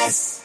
ODS.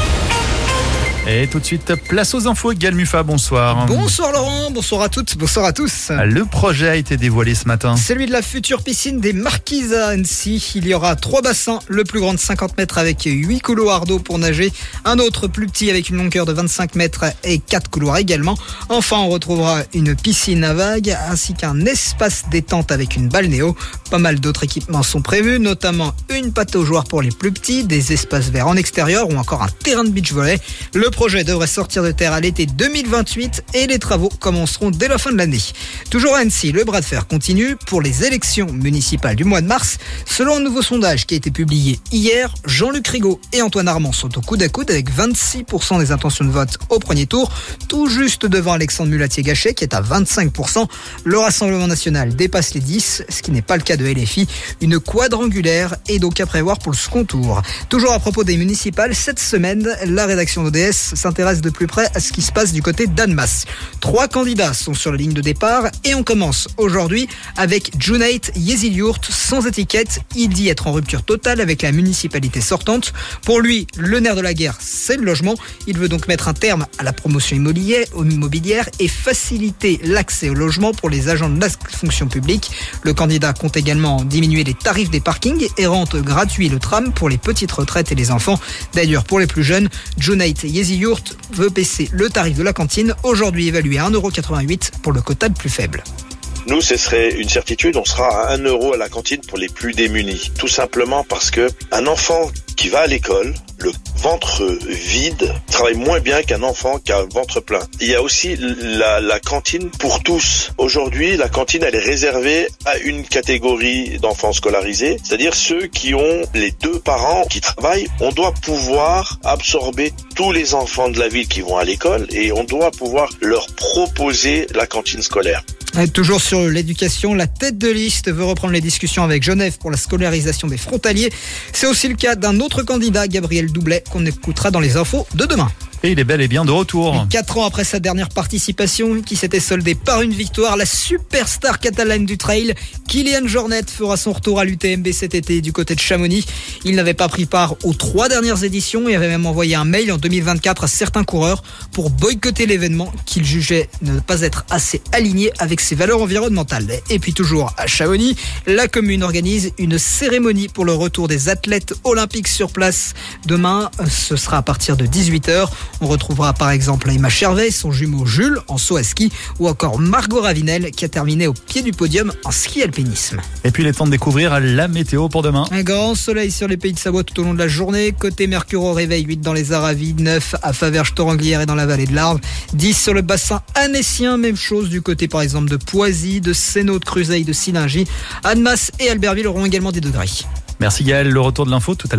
Et tout de suite, place aux infos. Gaël Muffat, bonsoir. Bonsoir Laurent, bonsoir à toutes, bonsoir à tous. Le projet a été dévoilé ce matin. Celui de la future piscine des Marquises à Annecy. Il y aura 3 bassins, le plus grand de 50 mètres avec 8 couloirs d'eau pour nager. Un autre plus petit avec une longueur de 25 mètres et 4 couloirs également. Enfin, on retrouvera une piscine à vagues ainsi qu'un espace détente avec une balnéo. Pas mal d'autres équipements sont prévus, notamment une pataugeoire pour les plus petits, des espaces verts en extérieur ou encore un terrain de beach volley. Le projet devrait sortir de terre à l'été 2028 et les travaux commenceront dès la fin de l'année. Toujours à Annecy, le bras de fer continue pour les élections municipales du mois de mars. Selon un nouveau sondage qui a été publié hier, Jean-Luc Rigaud et Antoine Armand sont au coude à coude avec 26% des intentions de vote au premier tour, tout juste devant Alexandre Mulatier-Gachet qui est à 25%. Le Rassemblement national dépasse les 10%, ce qui n'est pas le cas de LFI. Une quadrangulaire est donc à prévoir pour le second tour. Toujours à propos des municipales, cette semaine, la rédaction d'ODS s'intéresse de plus près à ce qui se passe du côté d'Annemasse. 3 candidats sont sur la ligne de départ et on commence aujourd'hui avec Cüneyt Yezilyurt, sans étiquette. Il dit être en rupture totale avec la municipalité sortante. Pour lui, le nerf de la guerre, c'est le logement. Il veut donc mettre un terme à la promotion immobilière et faciliter l'accès au logement pour les agents de la fonction publique. Le candidat compte également diminuer les tarifs des parkings et rendre gratuit le tram pour les petites retraites et les enfants. D'ailleurs, pour les plus jeunes, Cüneyt Yezilyurt veut baisser le tarif de la cantine, aujourd'hui évalué à 1,88 € pour le quota le plus faible. Nous, ce serait une certitude, on sera à 1 € à la cantine pour les plus démunis. Tout simplement parce que un enfant qui va à l'école, le ventre vide, travaille moins bien qu'un enfant qui a un ventre plein. Il y a aussi la cantine pour tous. Aujourd'hui, la cantine, elle est réservée à une catégorie d'enfants scolarisés, c'est-à-dire ceux qui ont les 2 parents qui travaillent. On doit pouvoir absorber tous les enfants de la ville qui vont à l'école et on doit pouvoir leur proposer la cantine scolaire. Toujours sur l'éducation, la tête de liste veut reprendre les discussions avec Genève pour la scolarisation des frontaliers. C'est aussi le cas d'un autre candidat, Gabriel Doublet, qu'on écoutera dans les infos de demain. Et il est bel et bien de retour. 4 ans après sa dernière participation, qui s'était soldée par une victoire, la superstar catalane du trail, Kilian Jornet, fera son retour à l'UTMB cet été du côté de Chamonix. Il n'avait pas pris part aux 3 dernières éditions et avait même envoyé un mail en 2024 à certains coureurs pour boycotter l'événement qu'il jugeait ne pas être assez aligné avec ses valeurs environnementales. Et puis toujours à Chamonix, la commune organise une cérémonie pour le retour des athlètes olympiques sur place. Demain, ce sera à partir de 18h. On retrouvera par exemple Emma Chervet, son jumeau Jules en saut à ski ou encore Margot Ravinel qui a terminé au pied du podium en ski alpinisme. Et puis il est temps de découvrir la météo pour demain. Un grand soleil sur les pays de Savoie tout au long de la journée. Côté Mercure au réveil, 8 dans les Aravis, 9 à Faverges-Toranglière et dans la vallée de l'Arve, 10 sur le bassin annécien. Même chose du côté par exemple de Poisy, de Sénaux, de Cruseilles, de Sillingy. Annemasse et Albertville auront également des degrés. Merci Gaël, le retour de l'info tout à l'heure.